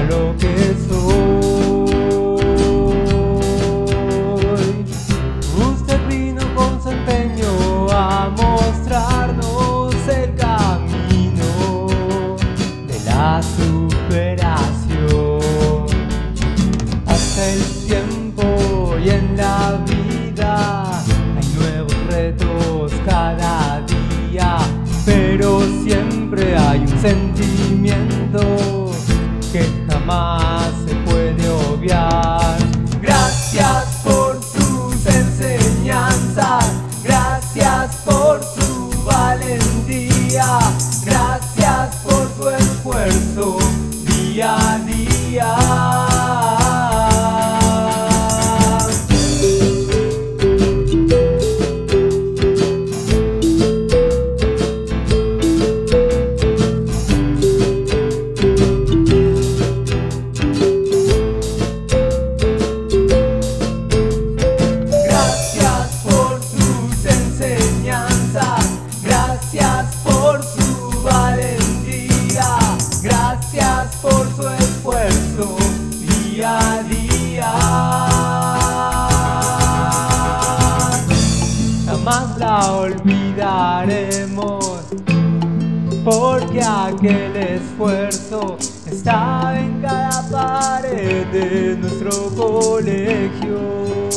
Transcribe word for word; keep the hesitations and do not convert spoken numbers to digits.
lo que soy. Usted vino con su empeño a mostrarnos el camino de la superación. Hasta el tiempo y en la vida hay nuevos retos cada día, pero siempre hay un sentimiento que jamás se puede obviar. Gracias por sus enseñanzas, gracias por su valentía, gracias por su esfuerzo día a día. Gracias por su valentía, gracias por su esfuerzo día a día. Jamás la olvidaremos, porque aquel esfuerzo está en cada pared de nuestro colegio.